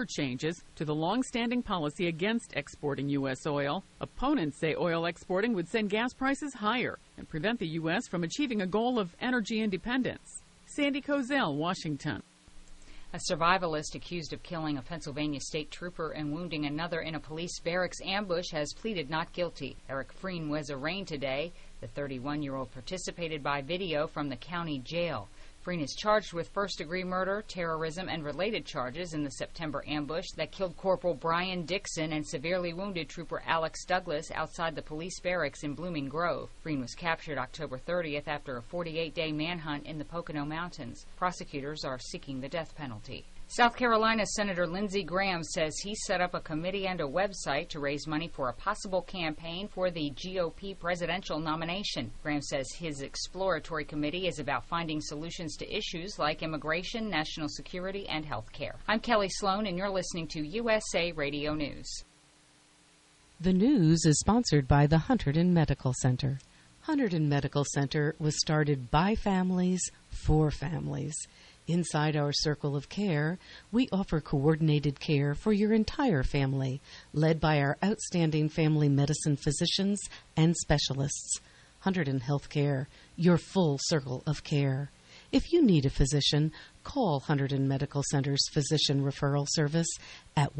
clear changes to the long-standing policy against exporting U.S. oil. Opponents say oil exporting would send gas prices higher and prevent the U.S. from achieving a goal of energy independence. Sandy Kozel, Washington. A survivalist accused of killing a Pennsylvania state trooper and wounding another in a police barracks ambush has pleaded not guilty. Eric Freen was arraigned today. The 31-year-old participated by video from the county jail. Freen is charged with first-degree murder, terrorism, and related charges in the September ambush that killed Corporal Brian Dixon and severely wounded Trooper Alex Douglas outside the police barracks in Blooming Grove. Freen was captured October 30th after a 48-day manhunt in the Pocono Mountains. Prosecutors are seeking the death penalty. South Carolina Senator Lindsey Graham says he set up a committee and a website to raise money for a possible campaign for the GOP presidential nomination. Graham says his exploratory committee is about finding solutions to issues like immigration, national security, and health care. I'm Kelly Sloan, and you're listening to USA Radio News. The news is sponsored by the Hunterdon Medical Center. Hunterdon Medical Center was started by families for families. Inside our circle of care, we offer coordinated care for your entire family, led by our outstanding family medicine physicians and specialists. Hunterdon Healthcare, your full circle of care. If you need a physician, call Hunterdon Medical Center's Physician Referral Service at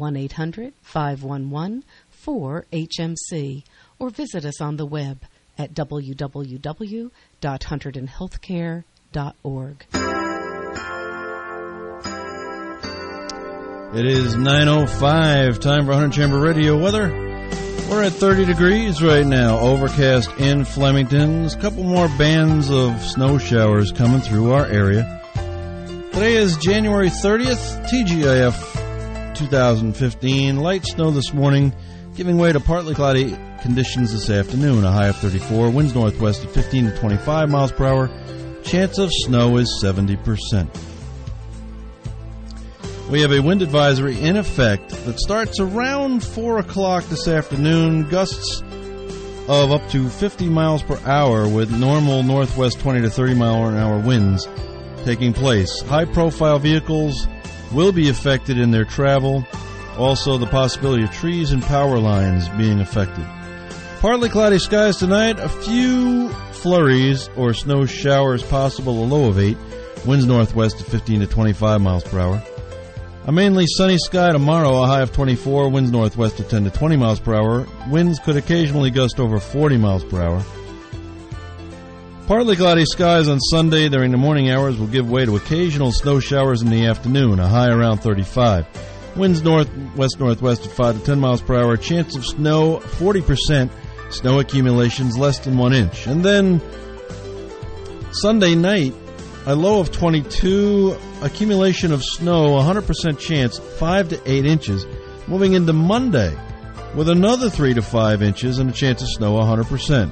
1-800-511-4HMC or visit us on the web at www.hunterdonhealthcare.org. It is 9:05, time for Hunter Chamber Radio weather. We're at 30 degrees right now, overcast in Flemington. There's a couple more bands of snow showers coming through our area. Today is January 30th, TGIF 2015. Light snow this morning, giving way to partly cloudy conditions this afternoon. A high of 34, winds northwest at 15 to 25 miles per hour. Chance of snow is 70%. We have a wind advisory in effect that starts around 4 o'clock this afternoon. Gusts of up to 50 miles per hour with normal northwest 20 to 30 mile an hour winds taking place. High-profile vehicles will be affected in their travel. Also, the possibility of trees and power lines being affected. Partly cloudy skies tonight. A few flurries or snow showers possible. A low of 8. Winds northwest at 15 to 25 miles per hour. A mainly sunny sky tomorrow, a high of 24, winds northwest at 10 to 20 miles per hour. Winds could occasionally gust over 40 miles per hour. Partly cloudy skies on Sunday during the morning hours will give way to occasional snow showers in the afternoon, a high around 35. Winds northwest at 5 to 10 miles per hour. Chance of snow, 40%. Snow accumulations less than 1 inch. And then Sunday night, a low of 22, accumulation of snow, 100% chance, 5 to 8 inches. Moving into Monday with another 3 to 5 inches and a chance of snow, 100%.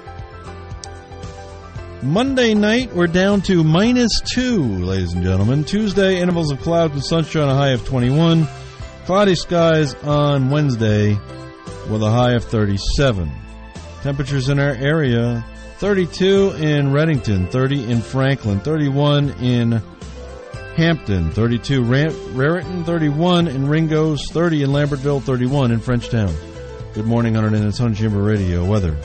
Monday night, we're down to -2, ladies and gentlemen. Tuesday, intervals of clouds and sunshine, a high of 21. Cloudy skies on Wednesday with a high of 37. Temperatures in our area: 32 in Reddington, 30 in Franklin, 31 in Hampton, 32 Raritan, 31 in Ringgoes, 30 in Lambertville, 31 in Frenchtown. Good morning, Hunter, and it's Hunter Chamber Radio weather.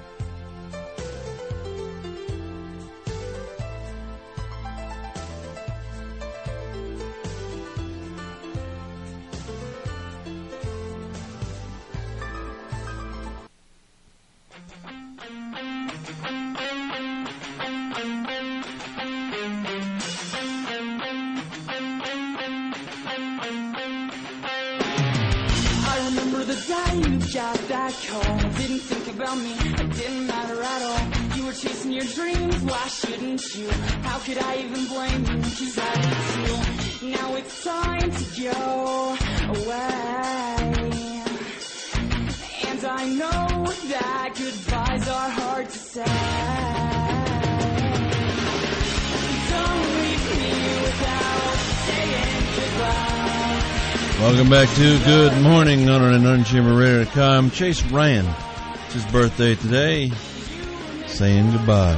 Welcome back to Good Morning on UnChamberRadio.com. Chase Ryan, it's his birthday today, saying goodbye.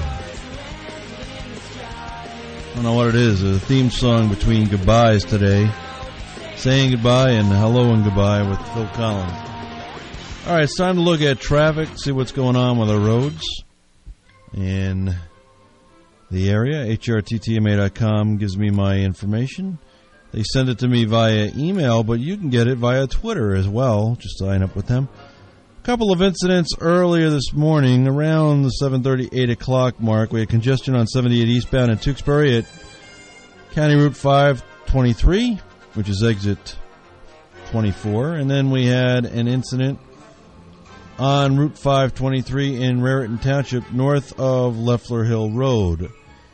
I don't know what it is, a theme song between goodbyes today. saying goodbye and hello and goodbye with Phil Collins. All right, it's time to look at traffic, see what's going on with our roads in the area. HRTTMA.com gives me my information. They send it to me via email, but you can get it via Twitter as well. Just sign up with them. A couple of incidents earlier this morning, around the 7:30, 8 o'clock mark. We had congestion on 78 eastbound in Tewksbury at County Route 523, which is exit 24. And then we had an incident on Route 523 in Raritan Township, north of Leffler Hill Road.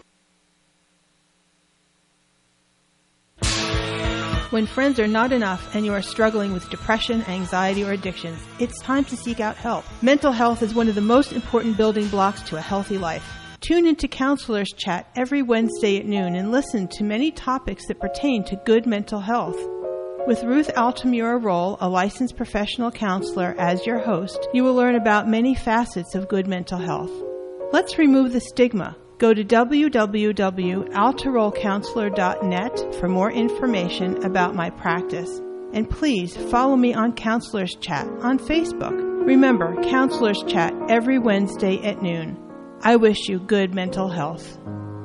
When friends are not enough and you are struggling with depression, anxiety, or addictions, it's time to seek out help. Mental health is one of the most important building blocks to a healthy life. Tune into Counselors Chat every Wednesday at noon and listen to many topics that pertain to good mental health. With Ruth Altamura Roll, a licensed professional counselor, as your host, you will learn about many facets of good mental health. Let's remove the stigma. Go to www.altarollcounselor.net for more information about my practice. And please follow me on Counselors Chat on Facebook. Remember, Counselors Chat every Wednesday at noon. I wish you good mental health.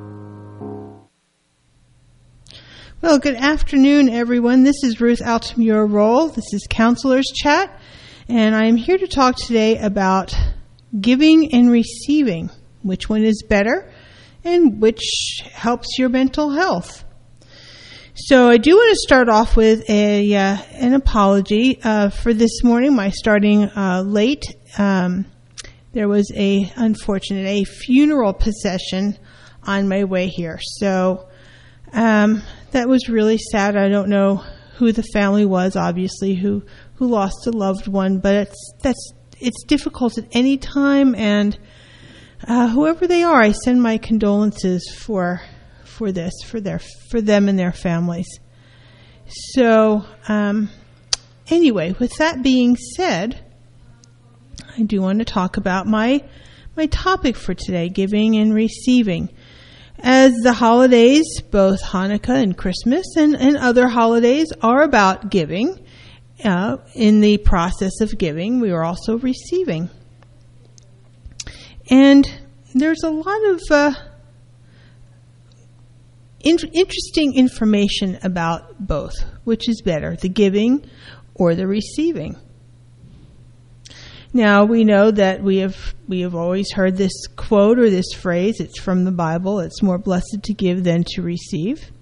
Well, good afternoon, everyone. This is Ruth Altamura Roll. This is Counselors Chat, and I'm here to talk today about giving and receiving. Which one is better, and which helps your mental health? So I do want to start off with an apology for this morning. My starting late. There was a funeral procession on my way here. So that was really sad. I don't know who the family was, obviously, who lost a loved one, but it's difficult at any time, and whoever they are, I send my condolences for them and their families. So anyway, with that being said, I do want to talk about my topic for today, giving and receiving. As the holidays, both Hanukkah and Christmas and other holidays, are about giving, in the process of giving, we are also receiving. And there's a lot of interesting information about both. Which is better, the giving or the receiving? Now, we know that we have always heard this quote or this phrase. It's from the Bible. It's more blessed to give than to receive.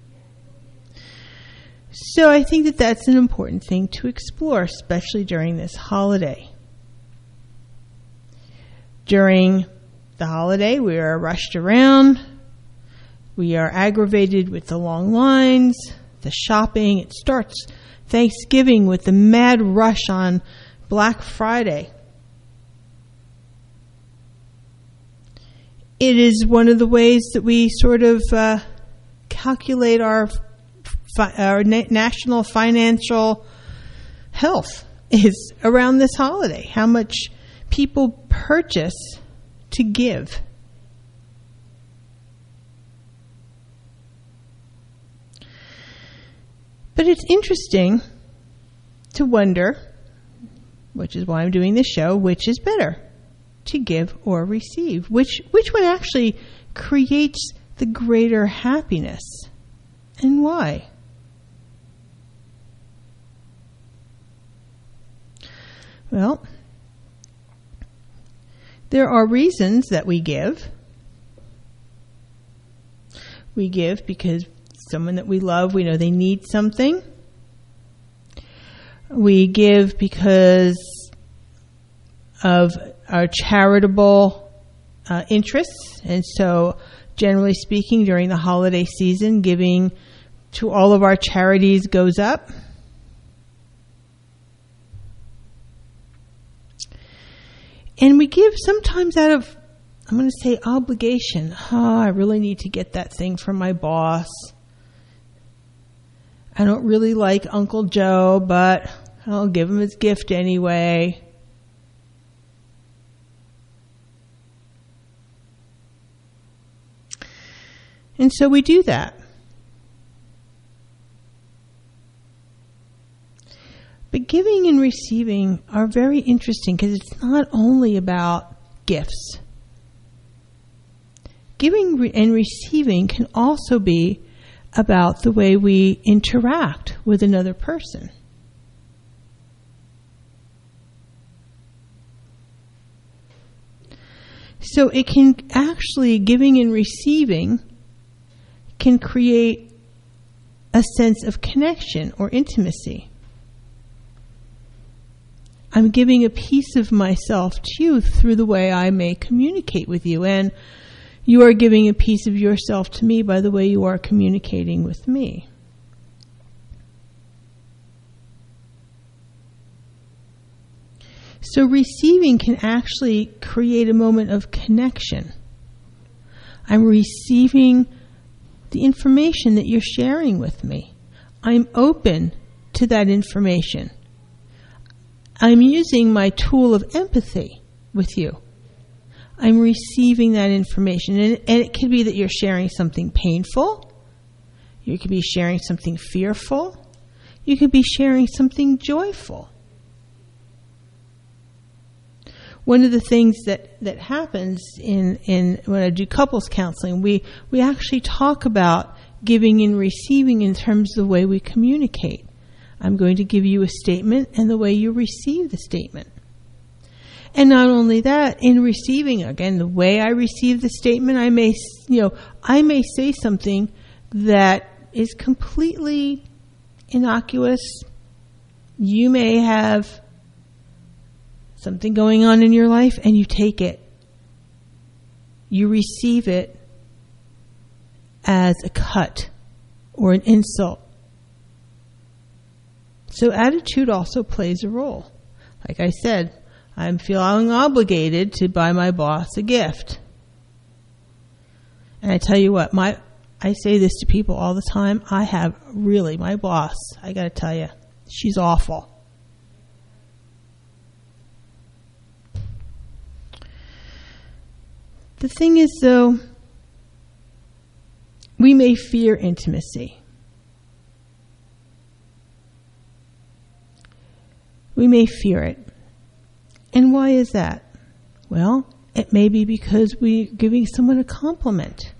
So I think that that's an important thing to explore, especially during this holiday. During the holiday, we are rushed around. We are aggravated with the long lines, the shopping. It starts Thanksgiving with the mad rush on Black Friday. It is one of the ways that we sort of calculate our national financial health is around this holiday. How much people purchase to give. But it's interesting to wonder, which is why I'm doing this show, which is better, to give or receive? Which one actually creates the greater happiness, and why? Well, there are reasons that we give. We give because someone that we love, we know they need something. We give because of our charitable interests. And so, generally speaking, during the holiday season, giving to all of our charities goes up. And we give sometimes out of, I'm going to say, obligation. I really need to get that thing from my boss. I don't really like Uncle Joe, but I'll give him his gift anyway. And so we do that. But giving and receiving are very interesting because it's not only about gifts. Giving and receiving can also be about the way we interact with another person. So it can actually, giving and receiving can create a sense of connection or intimacy. I'm giving a piece of myself to you through the way I may communicate with you, and you are giving a piece of yourself to me by the way you are communicating with me. So receiving can actually create a moment of connection. I'm receiving the information that you're sharing with me. I'm open to that information. I'm using my tool of empathy with you. I'm receiving that information. And it could be that you're sharing something painful. You could be sharing something fearful. You could be sharing something joyful. One of the things that happens in when I do couples counseling, we actually talk about giving and receiving in terms of the way we communicate. I'm going to give you a statement and the way you receive the statement. And not only that, in receiving, again, the way I receive the statement, I may say something that is completely innocuous. You may have something going on in your life and you take it. You receive it as a cut or an insult. So attitude also plays a role. Like I said, I'm feeling obligated to buy my boss a gift. And I tell you what, I say this to people all the time. I have really, my boss, I got to tell you, she's awful. The thing is, though, we may fear intimacy. We may fear it. And why is that? Well, it may be because we're giving someone a compliment.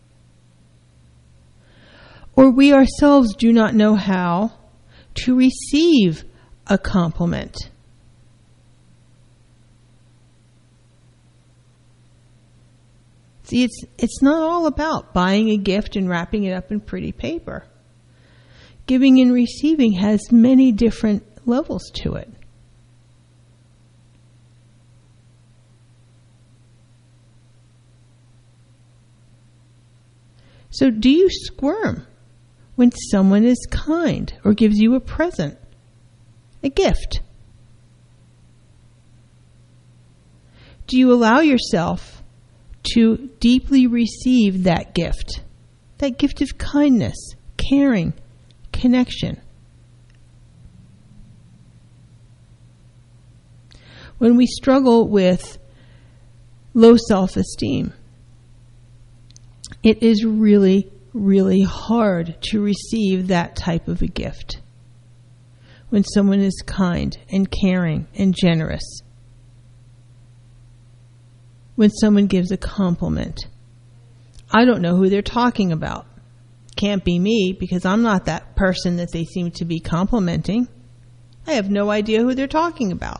Or we ourselves do not know how to receive a compliment. See, it's not all about buying a gift and wrapping it up in pretty paper. Giving and receiving has many different levels to it. So do you squirm when someone is kind or gives you a present, a gift? Do you allow yourself to deeply receive that gift of kindness, caring, connection? When we struggle with low self-esteem, it is really, really hard to receive that type of a gift. When someone is kind and caring and generous. When someone gives a compliment. I don't know who they're talking about. Can't be me because I'm not that person that they seem to be complimenting. I have no idea who they're talking about.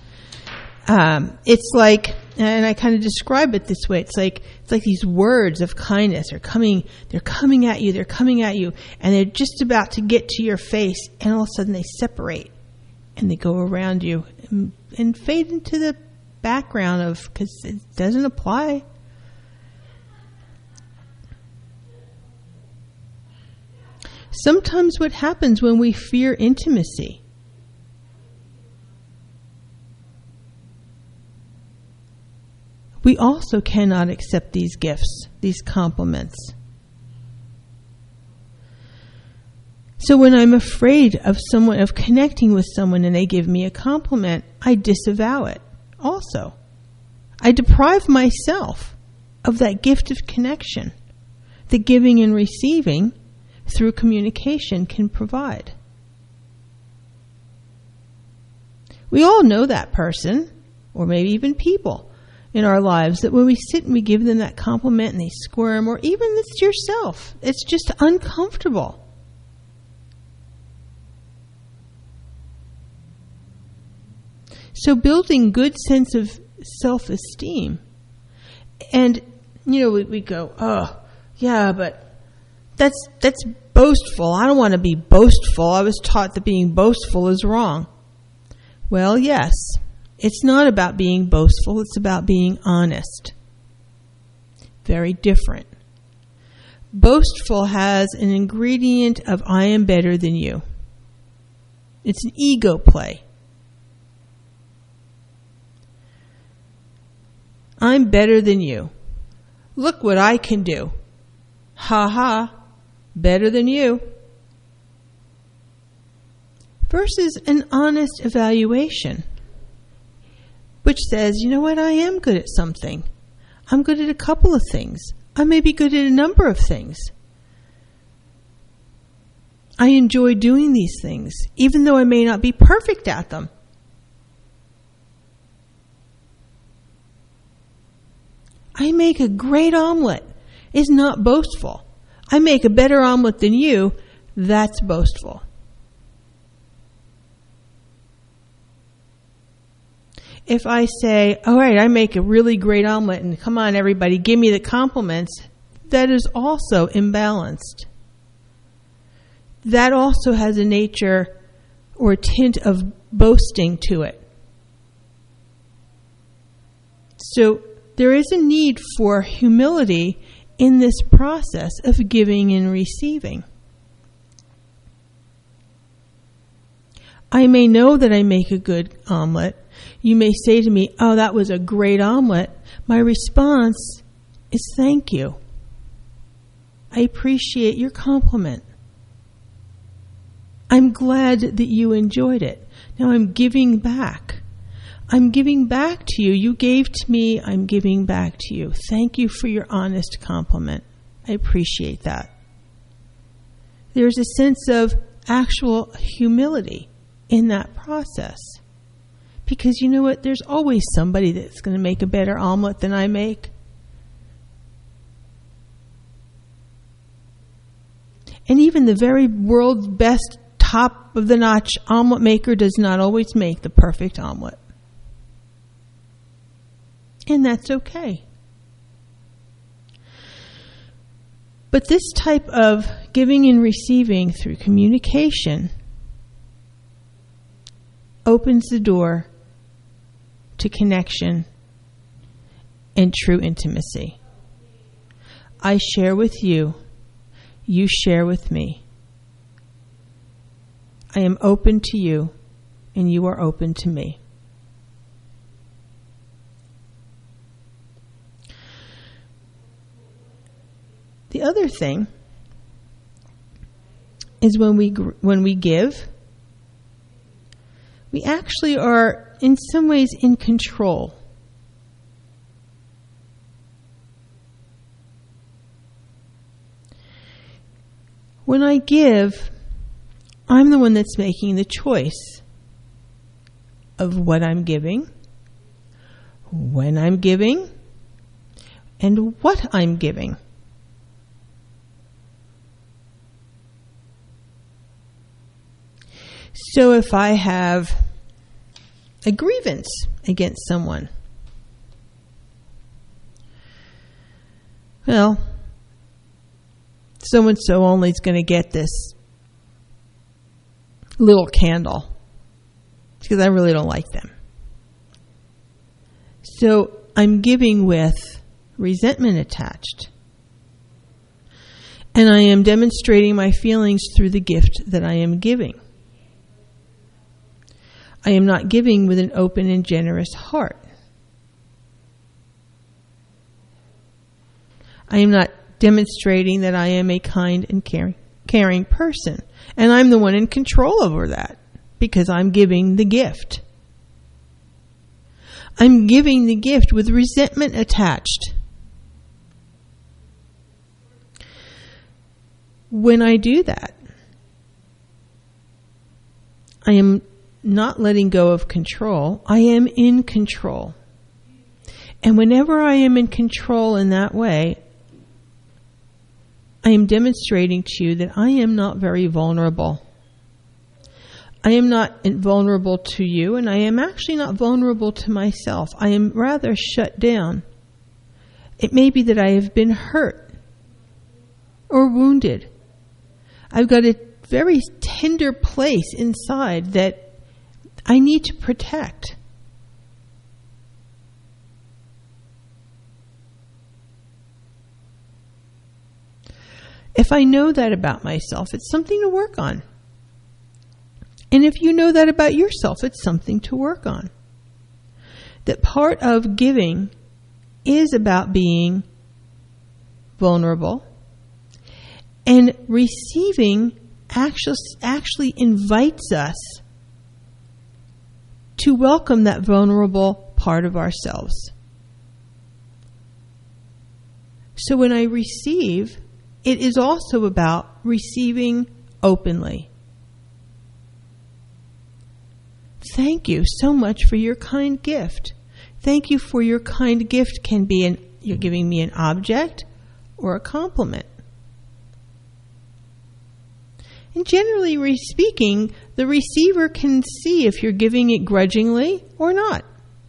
It's like, and I kind of describe it this way. It's like these words of kindness they're coming at you, and they're just about to get to your face, and all of a sudden they separate, and they go around you and fade into the background because it doesn't apply. Sometimes what happens when we fear intimacy, we also cannot accept these gifts, these compliments. So when I'm afraid of connecting with someone and they give me a compliment, I disavow it also. I deprive myself of that gift of connection that giving and receiving through communication can provide. We all know that person, or maybe even people in our lives, that when we sit and we give them that compliment and they squirm, or even it's yourself, it's just uncomfortable. So building good sense of self-esteem. And, we go, oh, yeah, but that's boastful. I don't want to be boastful. I was taught that being boastful is wrong. Well, yes, it's not about being boastful. It's about being honest. Very different. Boastful has an ingredient of I am better than you. It's an ego play. I'm better than you. Look what I can do. Ha ha, better than you. Versus an honest evaluation, which says, you know what, I am good at something. I'm good at a couple of things. I may be good at a number of things. I enjoy doing these things, even though I may not be perfect at them. I make a great omelet is not boastful. I make a better omelet than you, that's boastful. If I say, all right, I make a really great omelet and come on everybody, give me the compliments, that is also imbalanced. That also has a nature or a tint of boasting to it. So there is a need for humility in this process of giving and receiving. I may know that I make a good omelet. You may say to me, oh, that was a great omelet. My response is thank you. I appreciate your compliment. I'm glad that you enjoyed it. Now I'm giving back. I'm giving back to you. You gave to me, I'm giving back to you. Thank you for your honest compliment. I appreciate that. There's a sense of actual humility in that process. Because you know what? There's always somebody that's going to make a better omelet than I make. And even the very world's best top of the notch omelet maker does not always make the perfect omelet. And that's okay. But this type of giving and receiving through communication opens the door to connection and true intimacy. I share with you, you share with me. I am open to you, and you are open to me. The other thing is when we give, we actually are in some ways in control. When I give, I'm the one that's making the choice of what I'm giving, when I'm giving, and what I'm giving. So if I have a grievance against someone, well, so-and-so only is going to get this little candle because I really don't like them. So I'm giving with resentment attached. And I am demonstrating my feelings through the gift that I am giving. I am not giving with an open and generous heart. I am not demonstrating that I am a kind and caring person. And I'm the one in control over that because I'm giving the gift. I'm giving the gift with resentment attached. When I do that, I am not letting go of control, I am in control. And whenever I am in control in that way, I am demonstrating to you that I am not very vulnerable. I am not vulnerable to you, and I am actually not vulnerable to myself. I am rather shut down. It may be that I have been hurt or wounded. I've got a very tender place inside that I need to protect. If I know that about myself, it's something to work on. And if you know that about yourself, it's something to work on. That part of giving is about being vulnerable, and receiving actually invites us to welcome that vulnerable part of ourselves. So when I receive, it is also about receiving openly. Thank you so much for your kind gift. Thank you for your kind gift can be you're giving me an object or a compliment. And generally speaking, the receiver can see if you're giving it grudgingly or not.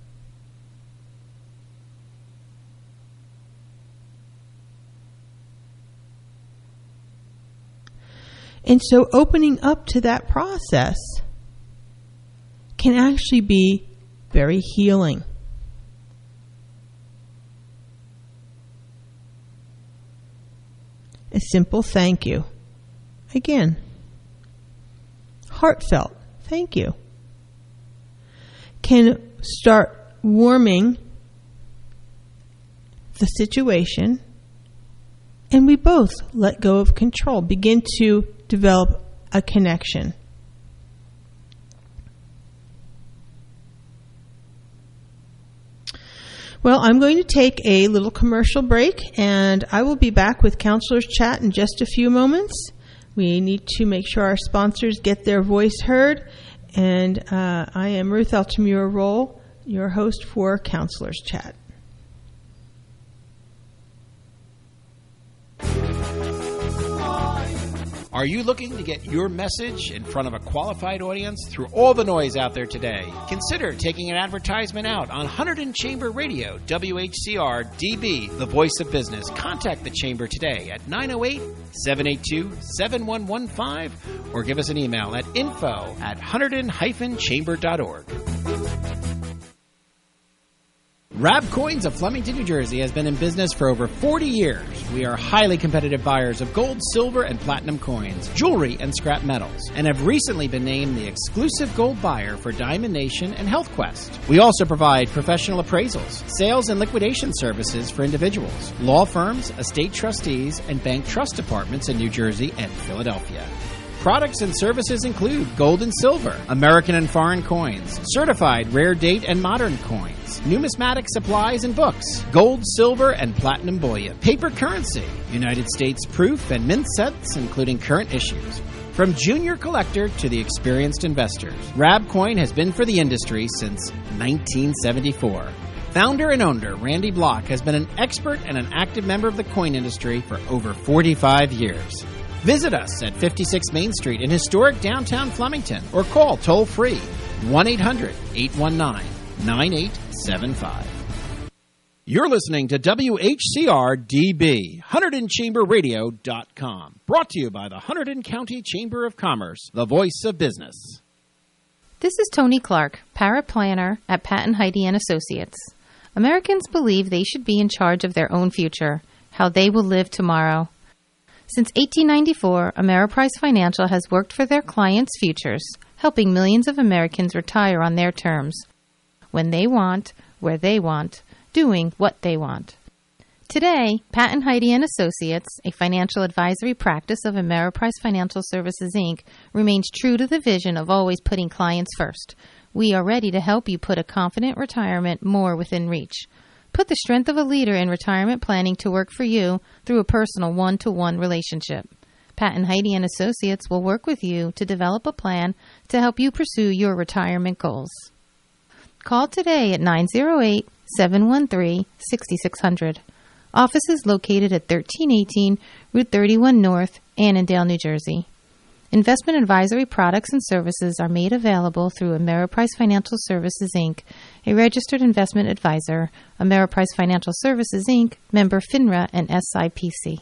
And so opening up to that process can actually be very healing. A simple thank you. Again, heartfelt thank you can start warming the situation, and we both let go of control, begin to develop a connection. Well, I'm going to take a little commercial break, and I will be back with Counselor's Chat in just a few moments. We need to make sure our sponsors get their voice heard, and I am Ruth Altamura-Roll, your host for Counselor's Chat. Are you looking to get your message in front of a qualified audience through all the noise out there today? Consider taking an advertisement out on Hunterdon Chamber Radio, WHCR DB, the voice of business. Contact the Chamber today at 908-782-7115 or give us an email at info@hunterdon-chamber.org. Rab Coins of Flemington, New Jersey has been in business for over 40 years. We are highly competitive buyers of gold, silver, and platinum coins, jewelry, and scrap metals, and have recently been named the exclusive gold buyer for Diamond Nation and Health Quest. We also provide professional appraisals, sales and liquidation services for individuals, law firms, estate trustees, and bank trust departments in New Jersey and Philadelphia. Products and services include gold and silver, American and foreign coins, certified rare date and modern coins, numismatic supplies and books, gold, silver, and platinum bullion, paper currency, United States proof and mint sets, including current issues. From junior collector to the experienced investors, Rab Coin has been for the industry since 1974. Founder and owner Randy Block has been an expert and an active member of the coin industry for over 45 years. Visit us at 56 Main Street in historic downtown Flemington or call toll-free 1-800-819-9875. You're listening to WHCR-DB, HunterdonChamberRadio.com. Brought to you by the Hunterdon County Chamber of Commerce, the voice of business. This is Tony Clark, paraplanner at Patton Heide & Associates. Americans believe they should be in charge of their own future, how they will live tomorrow. Since 1894, Ameriprise Financial has worked for their clients' futures, helping millions of Americans retire on their terms, when they want, where they want, doing what they want. Today, Patton Heide & Associates, a financial advisory practice of Ameriprise Financial Services, Inc., remains true to the vision of always putting clients first. We are ready to help you put a confident retirement more within reach. Put the strength of a leader in retirement planning to work for you through a personal one-to-one relationship. Pat and Heidi and Associates will work with you to develop a plan to help you pursue your retirement goals. Call today at 908-713-6600. Office is located at 1318 Route 31 North, Annandale, New Jersey. Investment advisory products and services are made available through Ameriprise Financial Services, Inc., a registered investment advisor. Ameriprise Financial Services, Inc., member FINRA and SIPC.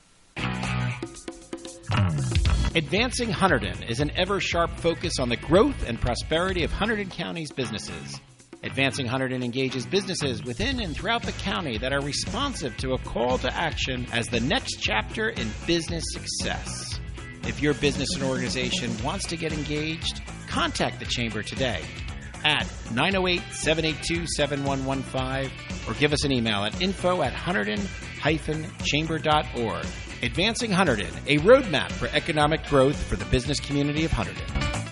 Advancing Hunterdon is an ever-sharp focus on the growth and prosperity of Hunterdon County's businesses. Advancing Hunterdon engages businesses within and throughout the county that are responsive to a call to action as the next chapter in business success. If your business and organization wants to get engaged, contact the Chamber today at 908-782-7115 or give us an email at info@hunterdon-chamber.org. Advancing Hunterdon, a roadmap for economic growth for the business community of Hunterdon.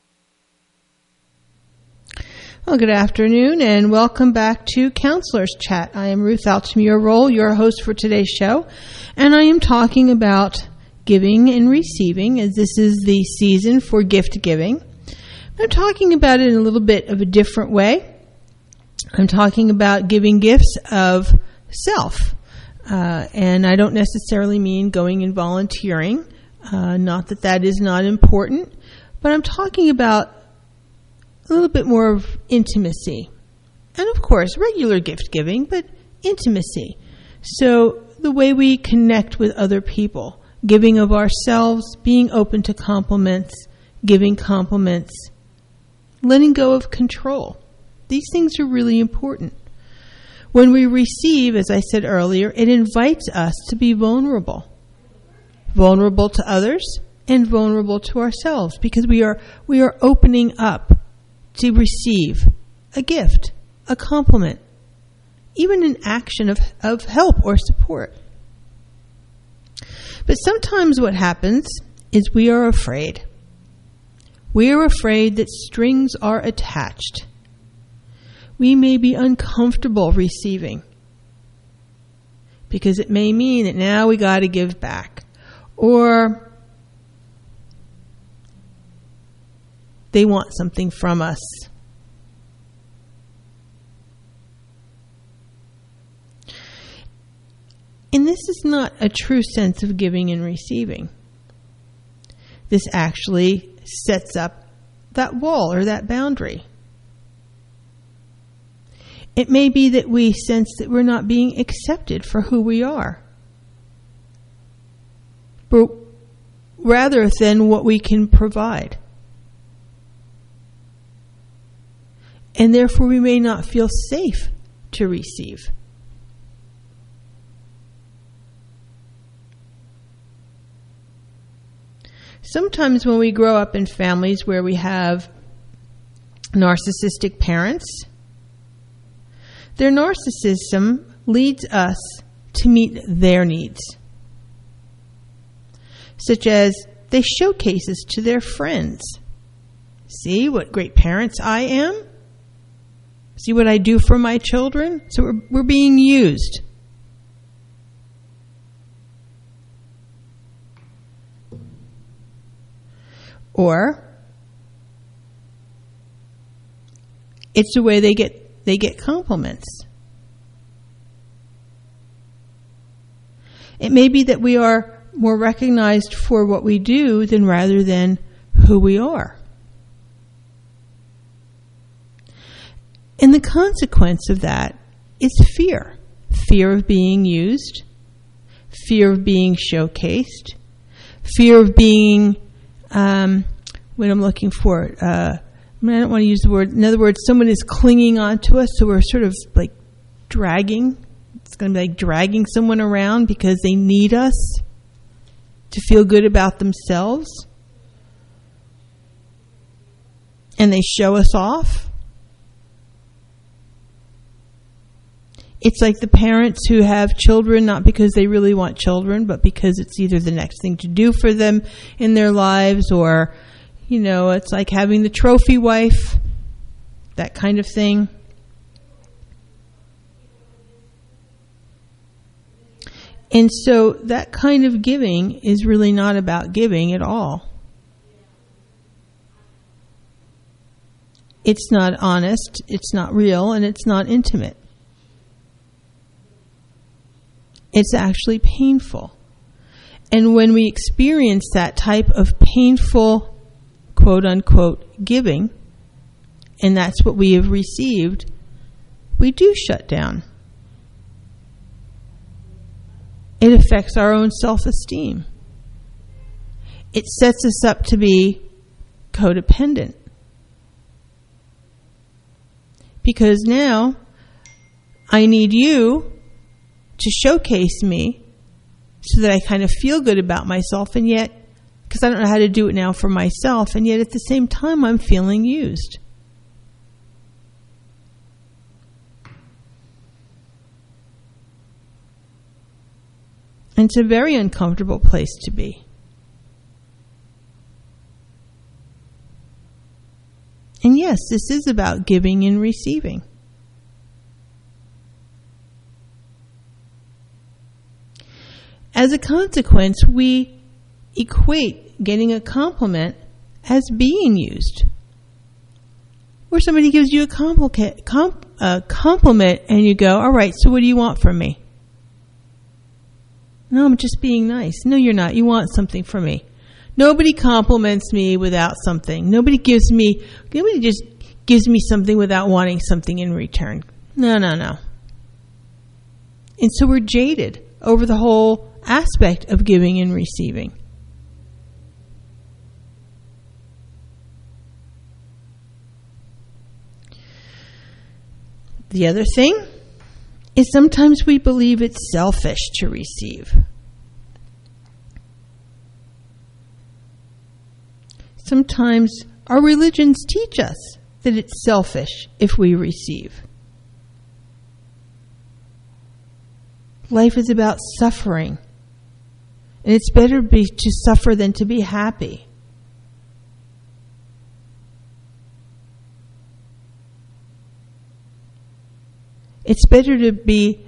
Well, good afternoon and welcome back to Counselor's Chat. I am Ruth Altamura-Roll, your host for today's show, and I am talking about giving and receiving, as this is the season for gift giving. I'm talking about it in a little bit of a different way. I'm talking about giving gifts of self. And I don't necessarily mean going and volunteering. Not that that is not important. But I'm talking about a little bit more of intimacy. And of course, regular gift giving, but intimacy. So the way we connect with other people. Giving of ourselves, being open to compliments, giving compliments, letting go of control. These things are really important. When we receive, as I said earlier, it invites us to be vulnerable. Vulnerable to others and vulnerable to ourselves, because we are opening up to receive a gift, a compliment, even an action of help or support. But sometimes what happens is we are afraid. We are afraid that strings are attached. We may be uncomfortable receiving because it may mean that now we got to give back, or they want something from us. And this is not a true sense of giving and receiving. This actually sets up that wall or that boundary. It may be that we sense that we're not being accepted for who we are, but rather than what we can provide. And therefore we may not feel safe to receive. Sometimes when we grow up in families where we have narcissistic parents, their narcissism leads us to meet their needs, such as they showcase us to their friends. See what great parents I am? See what I do for my children? So we're being used. Or it's the way they get compliments. It may be that we are more recognized for what we do than rather than who we are. And the consequence of that is fear. Fear of being used, fear of being showcased, fear of being what I'm looking for. I don't want to use the word. In other words, someone is clinging on to us, so we're sort of like dragging. It's going to be like dragging someone around because they need us to feel good about themselves. And they show us off. It's like the parents who have children, not because they really want children, but because it's either the next thing to do for them in their lives, or, it's like having the trophy wife, that kind of thing. And so that kind of giving is really not about giving at all. It's not honest, it's not real, and it's not intimate. It's actually painful. And when we experience that type of painful, quote-unquote, giving, and that's what we have received, we do shut down. It affects our own self-esteem. It sets us up to be codependent. Because now I need you to showcase me so that I kind of feel good about myself, and yet, because I don't know how to do it now for myself, and yet at the same time I'm feeling used. And it's a very uncomfortable place to be. And yes, this is about giving and receiving. As a consequence, we equate getting a compliment as being used. Where somebody gives you a compliment and you go, all right, so what do you want from me? No, I'm just being nice. No, you're not. You want something from me. Nobody compliments me without something. Nobody just gives me something without wanting something in return. No. And so we're jaded over the whole aspect of giving and receiving. The other thing is sometimes we believe it's selfish to receive. Sometimes our religions teach us that it's selfish if we receive. Life is about suffering. And it's better to suffer than to be happy. It's better to be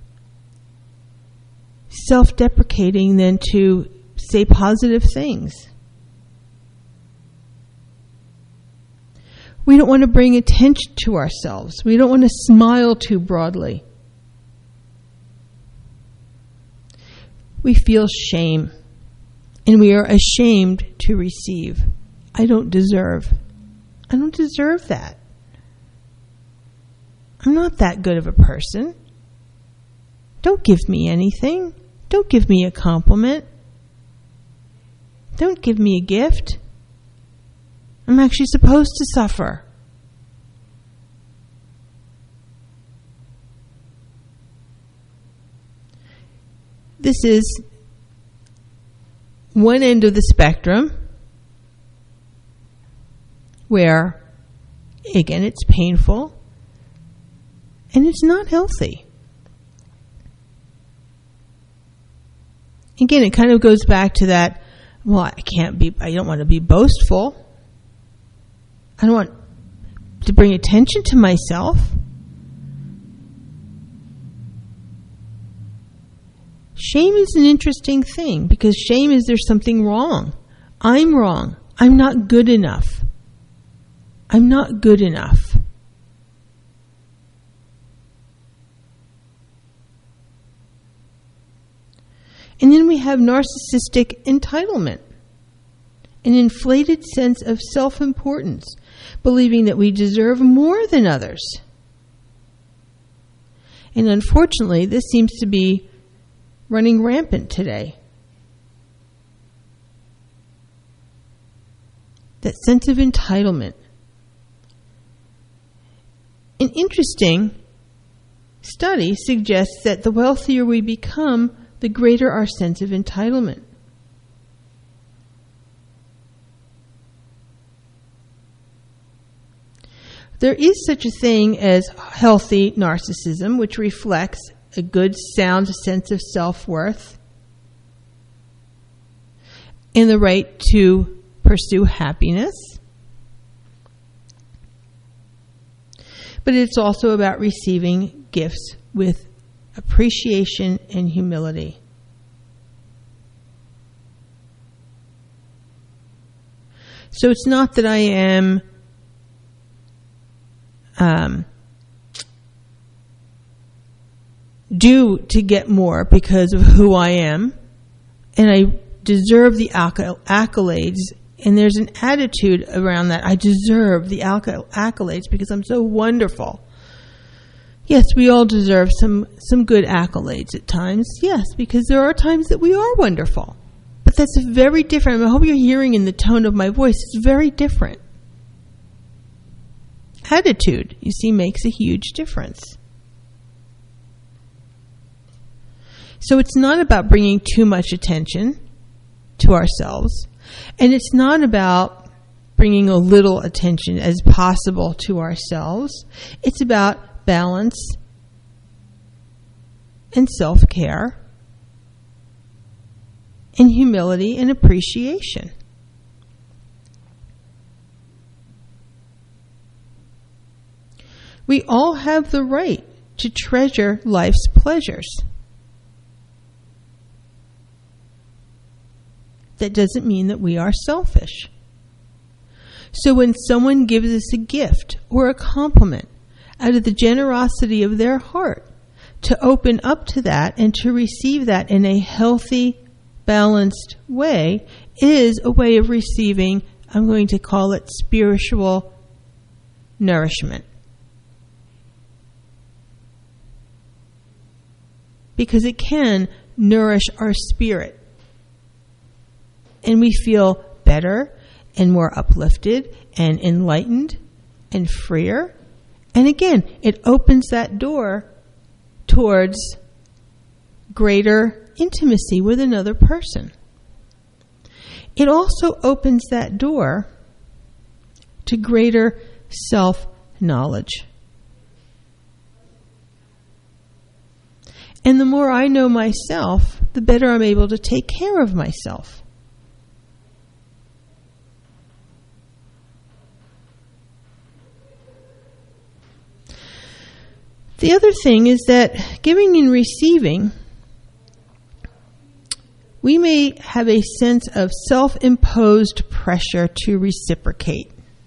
self-deprecating than to say positive things. We don't want to bring attention to ourselves. We don't want to smile too broadly. We feel shame, and we are ashamed to receive. I don't deserve that. I'm not that good of a person. Don't give me anything. Don't give me a compliment. Don't give me a gift. I'm actually supposed to suffer. This is one end of the spectrum where, again, it's painful and it's not healthy. Again, it kind of goes back to that, well, I don't want to be boastful. I don't want to bring attention to myself. Shame is an interesting thing because shame is there's something wrong. I'm wrong. I'm not good enough. I'm not good enough. And then we have narcissistic entitlement, an inflated sense of self-importance, believing that we deserve more than others. And unfortunately, this seems to be running rampant today. That sense of entitlement. An interesting study suggests that the wealthier we become, the greater our sense of entitlement. There is such a thing as healthy narcissism, which reflects a good, sound sense of self-worth and the right to pursue happiness. But it's also about receiving gifts with appreciation and humility. So it's not that I am due to get more because of who I am, and I deserve the accolades, and there's an attitude around that. I deserve the accolades because I'm so wonderful. Yes, we all deserve some good accolades at times. Yes, because there are times that we are wonderful. But that's very different. I hope you're hearing in the tone of my voice. It's very different. Attitude, you see, makes a huge difference. So it's not about bringing too much attention to ourselves. And it's not about bringing a little attention as possible to ourselves. It's about balance and self-care and humility and appreciation. We all have the right to treasure life's pleasures. That doesn't mean that we are selfish. So when someone gives us a gift or a compliment out of the generosity of their heart, to open up to that and to receive that in a healthy, balanced way is a way of receiving, I'm going to call it spiritual nourishment. Because it can nourish our spirit. And we feel better and more uplifted and enlightened and freer. And again, it opens that door towards greater intimacy with another person. It also opens that door to greater self-knowledge. And the more I know myself, the better I'm able to take care of myself. The other thing is that giving and receiving, we may have a sense of self-imposed pressure to reciprocate.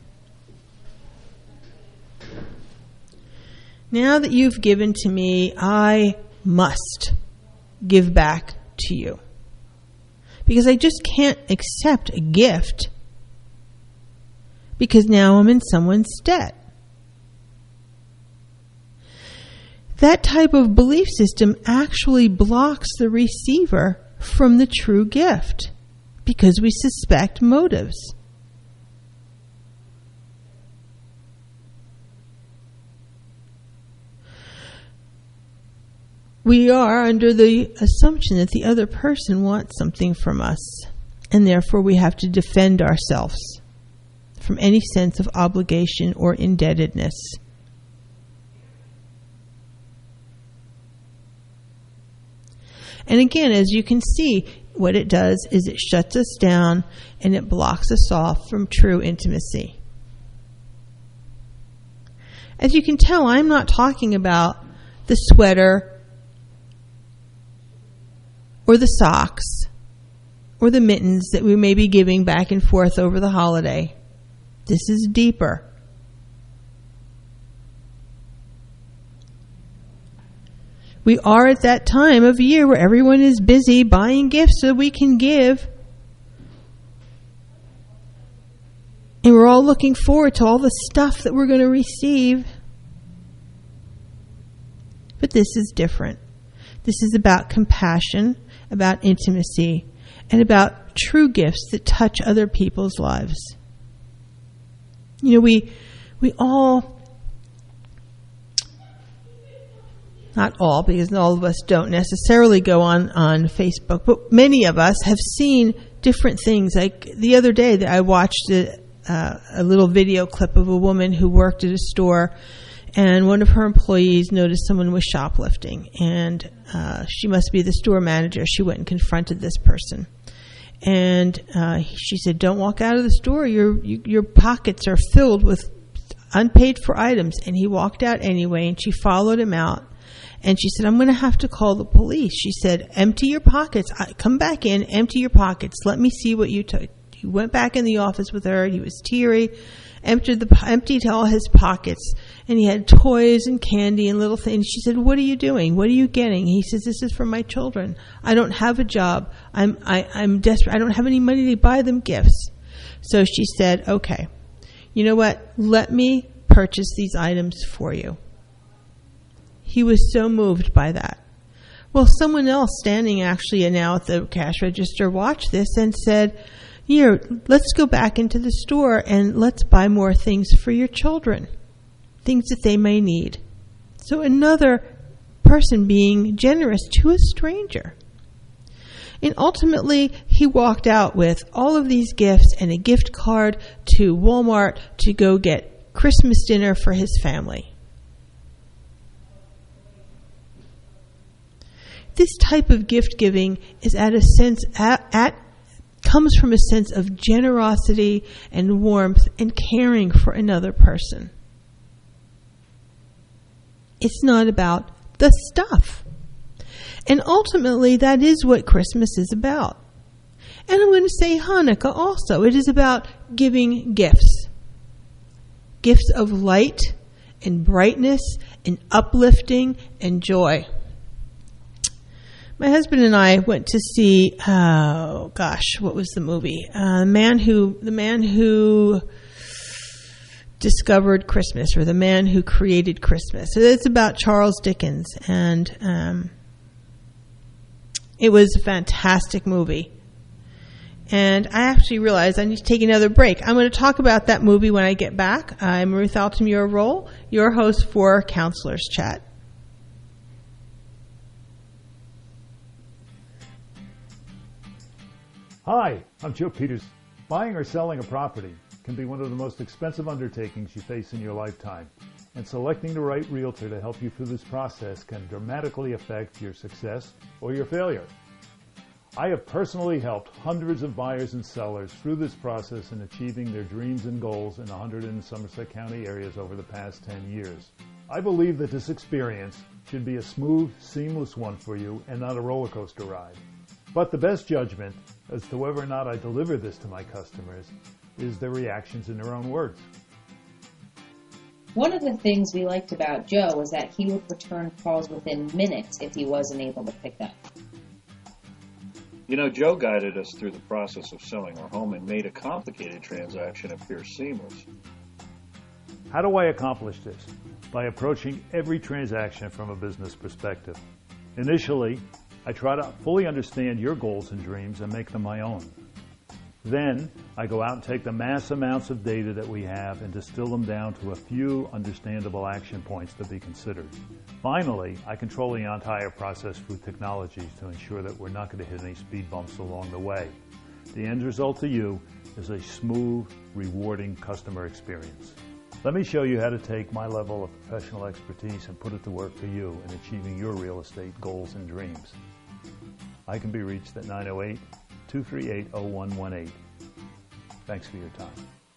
Now that you've given to me, I must give back to you. Because I just can't accept a gift because now I'm in someone's debt. That type of belief system actually blocks the receiver from the true gift because we suspect motives. We are under the assumption that the other person wants something from us, and therefore we have to defend ourselves from any sense of obligation or indebtedness. And again, as you can see, what it does is it shuts us down and it blocks us off from true intimacy. As you can tell, I'm not talking about the sweater or the socks or the mittens that we may be giving back and forth over the holiday. This is deeper. We are at that time of year where everyone is busy buying gifts so we can give. And we're all looking forward to all the stuff that we're going to receive. But this is different. This is about compassion, about intimacy, and about true gifts that touch other people's lives. You know, we all... Not all, because all of us don't necessarily go on Facebook, but many of us have seen different things. Like the other day that I watched a little video clip of a woman who worked at a store, and one of her employees noticed someone was shoplifting, and she must be the store manager. She went and confronted this person. And she said, "Don't walk out of the store. Your pockets are filled with unpaid for items." And he walked out anyway, and she followed him out. And she said, "I'm going to have to call the police." She said, "Empty your pockets. Come back in, empty your pockets. Let me see what you took. He went back in the office with her. He was teary, emptied all his pockets, and he had toys and candy and little things. She said, "What are you doing? What are you getting?" He says, "This is for my children. I don't have a job. I'm desperate. I don't have any money to buy them gifts." So she said, "Okay, you know what? Let me purchase these items for you." He was so moved by that. Well, someone else standing actually now at the cash register watched this and said, "Here, let's go back into the store and let's buy more things for your children, things that they may need." So another person being generous to a stranger. And ultimately, he walked out with all of these gifts and a gift card to Walmart to go get Christmas dinner for his family. This type of gift giving is comes from a sense of generosity and warmth and caring for another person. It's not about the stuff. And ultimately, that is what Christmas is about. And I'm going to say Hanukkah also. It is about giving gifts. Gifts of light and brightness and uplifting and joy. My husband and I went to see, what was the movie? The man who discovered Christmas, or the man who created Christmas. So it's about Charles Dickens, and it was a fantastic movie. And I actually realized I need to take another break. I'm going to talk about that movie when I get back. I'm Ruth Altamura-Roll, your host for Counselors Chat. Hi, I'm Joe Peters. Buying or selling a property can be one of the most expensive undertakings you face in your lifetime, and selecting the right realtor to help you through this process can dramatically affect your success or your failure. I have personally helped hundreds of buyers and sellers through this process in achieving their dreams and goals in 100 and Somerset County areas over the past 10 years. I believe that this experience should be a smooth, seamless one for you and not a roller coaster ride. But the best judgment as to whether or not I deliver this to my customers is their reactions in their own words. One of the things we liked about Joe was that he would return calls within minutes if he wasn't able to pick up. You know, Joe guided us through the process of selling our home and made a complicated transaction appear seamless. How do I accomplish this? By approaching every transaction from a business perspective. Initially, I try to fully understand your goals and dreams and make them my own. Then, I go out and take the mass amounts of data that we have and distill them down to a few understandable action points to be considered. Finally, I control the entire process through technologies to ensure that we're not going to hit any speed bumps along the way. The end result to you is a smooth, rewarding customer experience. Let me show you how to take my level of professional expertise and put it to work for you in achieving your real estate goals and dreams. I can be reached at 908-238-0118. Thanks for your time.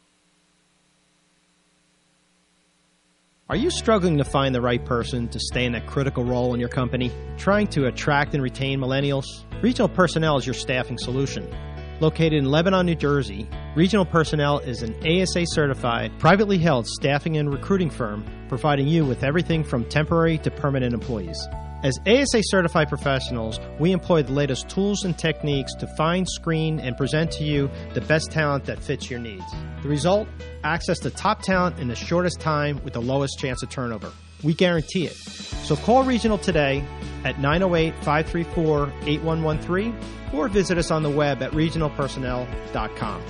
Are you struggling to find the right person to stay in that critical role in your company? Trying to attract and retain millennials? Regional Personnel is your staffing solution. Located in Lebanon, New Jersey, Regional Personnel is an ASA-certified, privately held staffing and recruiting firm providing you with everything from temporary to permanent employees. As ASA-certified professionals, we employ the latest tools and techniques to find, screen, and present to you the best talent that fits your needs. The result? Access to top talent in the shortest time with the lowest chance of turnover. We guarantee it. So call Regional today at 908-534-8113 or visit us on the web at regionalpersonnel.com.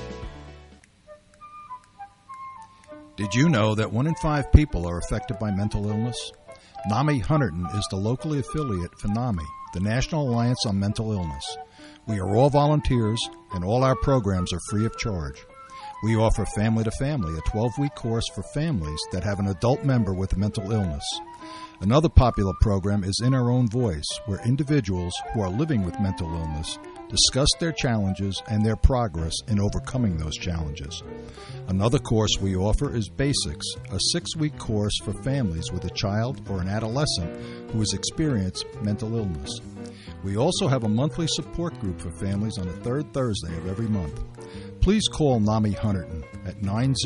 Did you know that 1 in 5 people are affected by mental illness? NAMI Hunterdon is the locally affiliate for NAMI, the National Alliance on Mental Illness. We are all volunteers, and all our programs are free of charge. We offer Family to Family, a 12-week course for families that have an adult member with a mental illness. Another popular program is In Our Own Voice, where individuals who are living with mental illness discuss their challenges and their progress in overcoming those challenges. Another course we offer is Basics, a 6-week course for families with a child or an adolescent who has experienced mental illness. We also have a monthly support group for families on the third Thursday of every month. Please call NAMI Hunterton at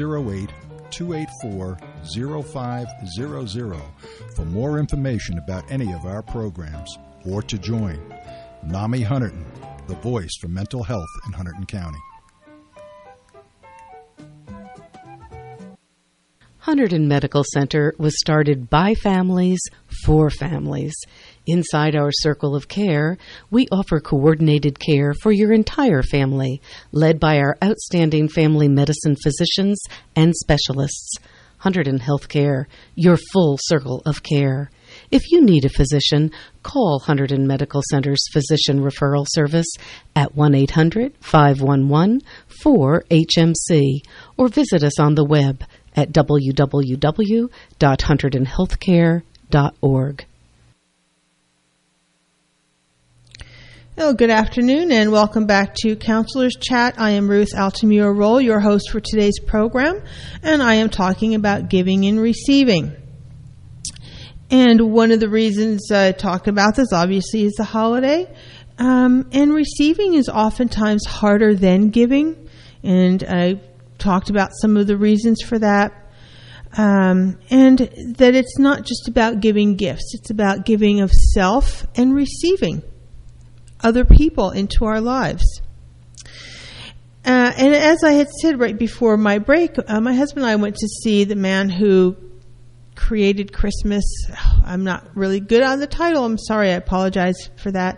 908-284-0500 for more information about any of our programs or to join. NAMI Hunterton, the voice for mental health in Hunterdon County. Hunterdon Medical Center was started by families for families. Inside our circle of care, we offer coordinated care for your entire family, led by our outstanding family medicine physicians and specialists. Hunterdon Healthcare, your full circle of care. If you need a physician, call Hunterdon Medical Center's Physician Referral Service at 1-800-511-4HMC or visit us on the web at www.hunterdonhealthcare.org. Well, good afternoon and welcome back to Counselor's Chat. I am Ruth Altamura-Roll, your host for today's program, and I am talking about giving and receiving. And one of the reasons I talk about this, obviously, is the holiday. And receiving is oftentimes harder than giving, and I talked about some of the reasons for that. And that it's not just about giving gifts, it's about giving of self and receiving other people into our lives. And as I had said right before my break, my husband and I went to see the man who created Christmas. I'm not really good on the title. I'm sorry. I apologize for that.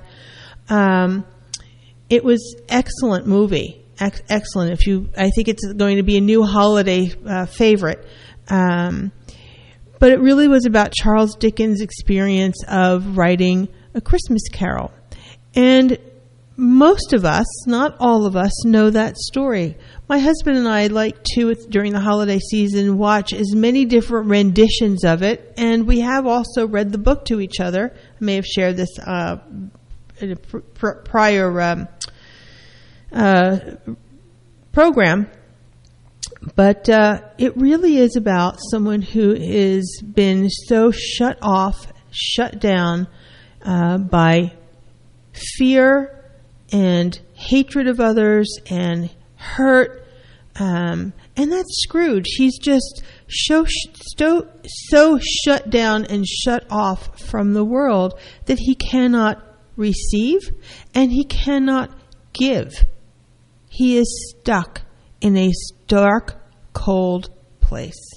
It was excellent movie. Excellent. I think it's going to be a new holiday favorite. But it really was about Charles Dickens' experience of writing A Christmas Carol. And most of us, not all of us, know that story. My husband and I like to, during the holiday season, watch as many different renditions of it. And we have also read the book to each other. I may have shared this in a prior program. But it really is about someone who has been so shut off, shut down by fear and hatred of others and hurt. And that's Scrooge. He's just so shut down and shut off from the world that he cannot receive and he cannot give. He is stuck in a dark, cold place.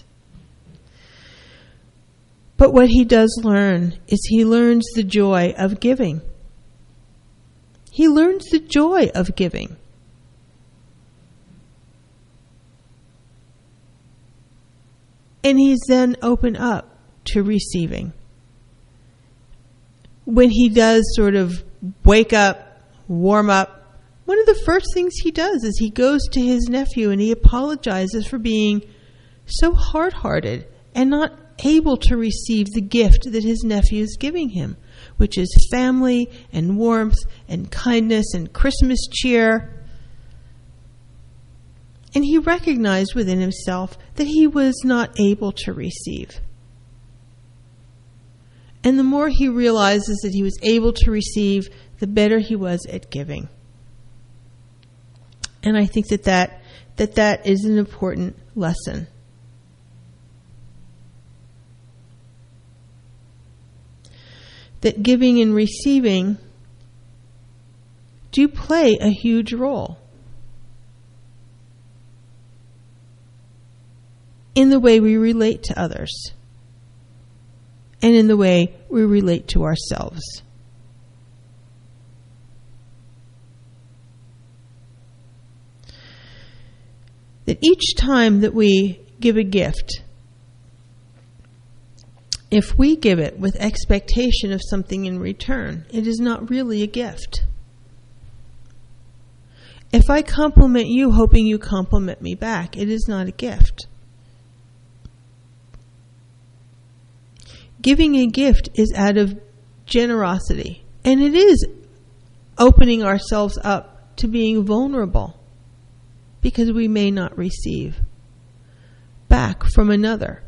But what he does learn is he learns the joy of giving. He learns the joy of giving. And he's then open up to receiving. When he does sort of wake up, warm up, one of the first things he does is he goes to his nephew and he apologizes for being so hard-hearted and not able to receive the gift that his nephew is giving him, which is family and warmth and kindness and Christmas cheer. And he recognized within himself that he was not able to receive. And the more he realizes that he was able to receive, the better he was at giving. And I think that is an important lesson. That giving and receiving do play a huge role in the way we relate to others and in the way we relate to ourselves. That each time that we give a gift, if we give it with expectation of something in return, it is not really a gift. If I compliment you hoping you compliment me back, it is not a gift. Giving a gift is out of generosity, and it is opening ourselves up to being vulnerable because we may not receive back from another.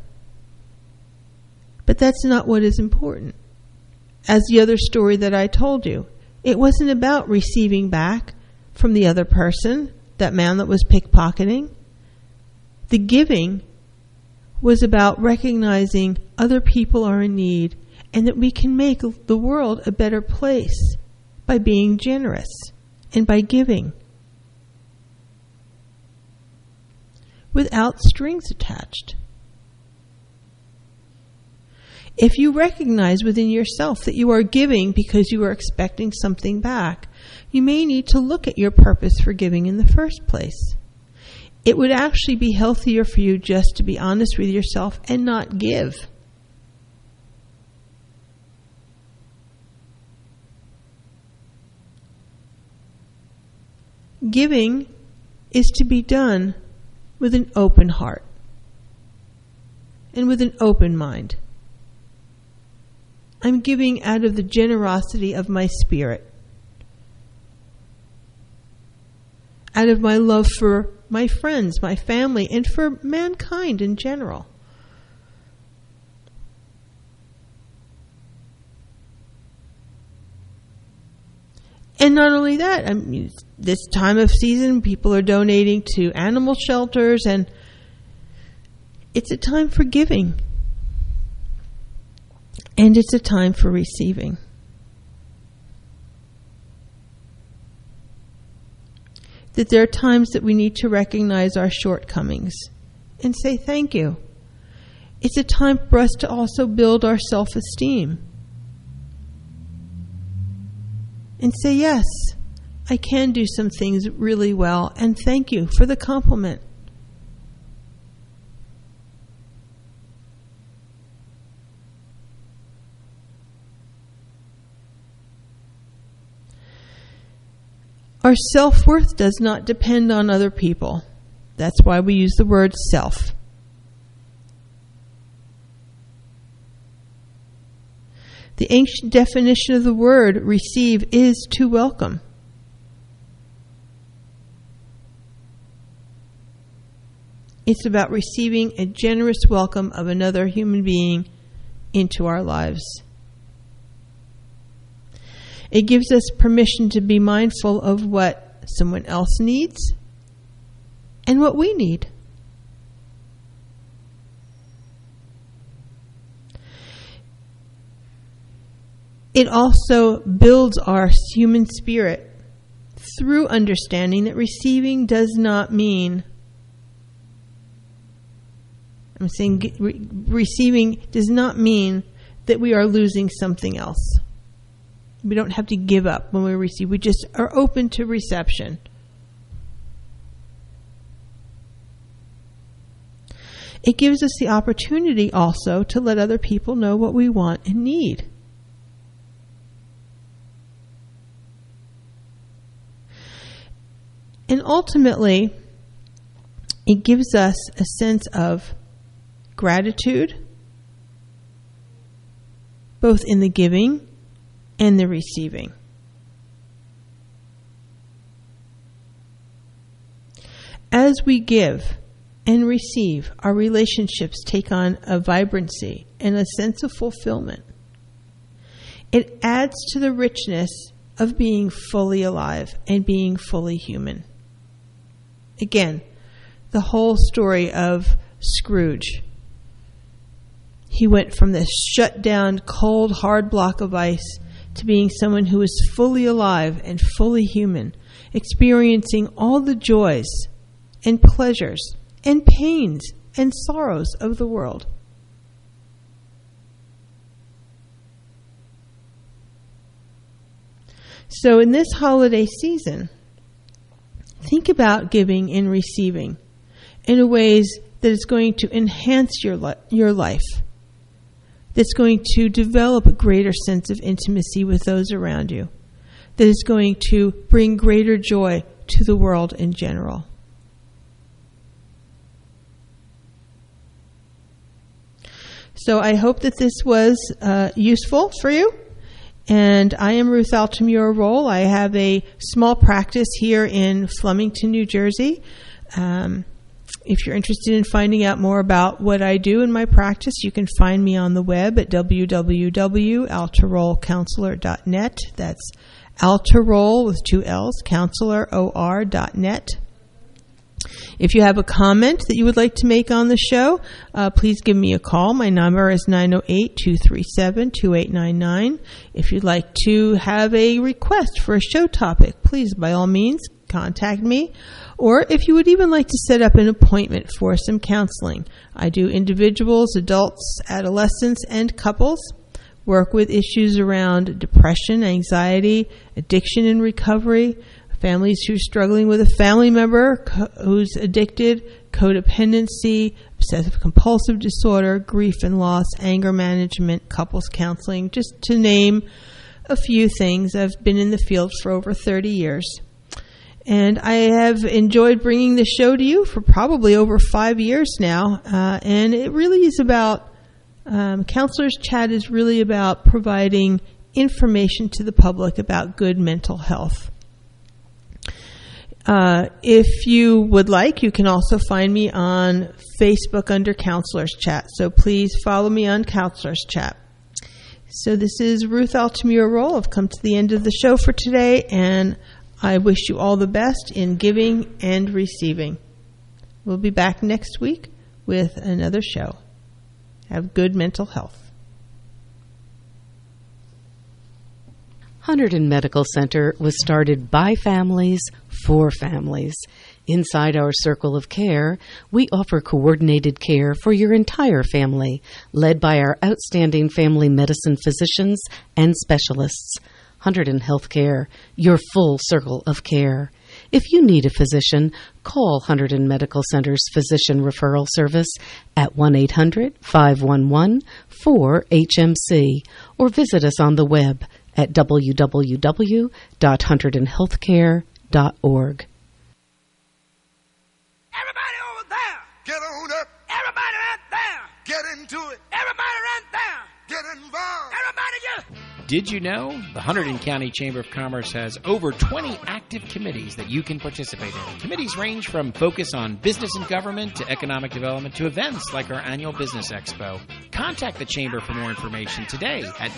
But that's not what is important. As the other story that I told you, It wasn't about receiving back from the other person, that man that was pickpocketing. The giving was about recognizing other people are in need and that we can make the world a better place by being generous and by giving without strings attached. If you recognize within yourself that you are giving because you are expecting something back, you may need to look at your purpose for giving in the first place. It would actually be healthier for you just to be honest with yourself and not give. Giving is to be done with an open heart and with an open mind. I'm giving out of the generosity of my spirit, out of my love for my friends, my family, and for mankind in general. And not only that, I mean, this time of season, people are donating to animal shelters, and it's a time for giving. And it's a time for receiving. That there are times that we need to recognize our shortcomings and say thank you. It's a time for us to also build our self-esteem. And say, yes, I can do some things really well, and thank you for the compliment. Our self-worth does not depend on other people. That's why we use the word self. The ancient definition of the word receive is to welcome. It's about receiving a generous welcome of another human being into our lives. It gives us permission to be mindful of what someone else needs and what we need. It also builds our human spirit through understanding that receiving does not mean, receiving does not mean that we are losing something else. We don't have to give up when we receive. We just are open to reception. It gives us the opportunity also to let other people know what we want and need. And ultimately, it gives us a sense of gratitude, both in the giving and the receiving. As we give and receive, our relationships take on a vibrancy and a sense of fulfillment. It adds to the richness of being fully alive and being fully human. Again, the whole story of Scrooge. He went from this shut down, cold, hard block of ice to being someone who is fully alive and fully human, experiencing all the joys and pleasures and pains and sorrows of the world. So in this holiday season, think about giving and receiving in ways that is going to enhance your life, that's going to develop a greater sense of intimacy with those around you, that is going to bring greater joy to the world in general. So I hope that this was useful for you. And I am Ruth Altamura Roll. I have a small practice here in Flemington, New Jersey. If you're interested in finding out more about what I do in my practice, you can find me on the web at www.altarollcounselor.net. That's Alterroll with 2 L's, counseloror.net. If you have a comment that you would like to make on the show, please give me a call. My number is 908-237-2899. If you'd like to have a request for a show topic, please, by all means, contact me. Or if you would even like to set up an appointment for some counseling. I do individuals, adults, adolescents, and couples. Work with issues around depression, anxiety, addiction and recovery, families who are struggling with a family member who's addicted, codependency, obsessive-compulsive disorder, grief and loss, anger management, couples counseling, just to name a few things. I've been in the field for over 30 years. And I have enjoyed bringing the show to you for probably over 5 years now. And it really is about, Counselors Chat is really about providing information to the public about good mental health. If you would like, you can also find me on Facebook under Counselors Chat. So please follow me on Counselors Chat. So this is Ruth Altamura-Roll. I've come to the end of the show for today, and I wish you all the best in giving and receiving. We'll be back next week with another show. Have good mental health. Hunterdon Medical Center was started by families for families. Inside our circle of care, we offer coordinated care for your entire family, led by our outstanding family medicine physicians and specialists. Hunterdon Healthcare, your full circle of care. If you need a physician, call Hunterdon Medical Center's Physician Referral Service at 1-800-511-4HMC or visit us on the web at www.hunterdonhealthcare.org. Everybody over there, get on up. Everybody right there, get into it. Everybody right there, get involved. Everybody get. Did you know the Hunterdon County Chamber of Commerce has over 20 active committees that you can participate in? Committees range from focus on business and government to economic development to events like our annual Business Expo. Contact the Chamber for more information today at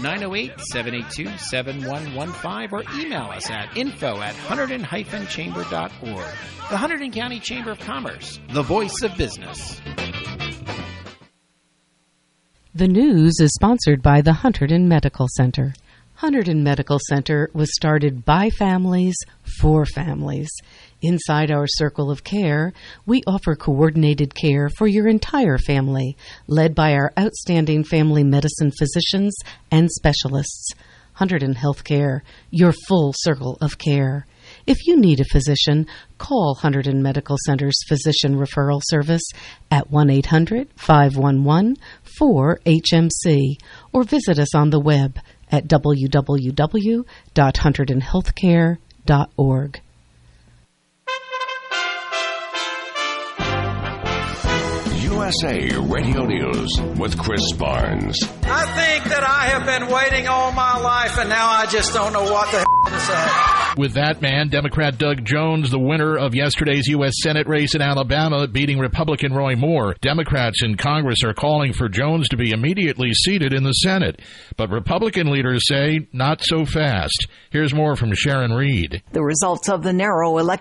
908-782-7115 or email us at info@hunterdon-chamber.org. The Hunterdon County Chamber of Commerce, the voice of business. The news is sponsored by the Hunterdon Medical Center. Hunterdon Medical Center was started by families for families. Inside our circle of care, we offer coordinated care for your entire family, led by our outstanding family medicine physicians and specialists. Hunterdon Healthcare, your full circle of care. If you need a physician, call Hunterdon Medical Center's Physician Referral Service at 1-800-511-4HMC or visit us on the web at www.hunterdonhealthcare.org. USA Radio News with Chris Barnes. I think that I have been waiting all my life, and now I just don't know what the hell to say. With that man, Democrat Doug Jones, the winner of yesterday's U.S. Senate race in Alabama, beating Republican Roy Moore. Democrats in Congress are calling for Jones to be immediately seated in the Senate. But Republican leaders say not so fast. Here's more from Sharon Reed. The results of the narrow election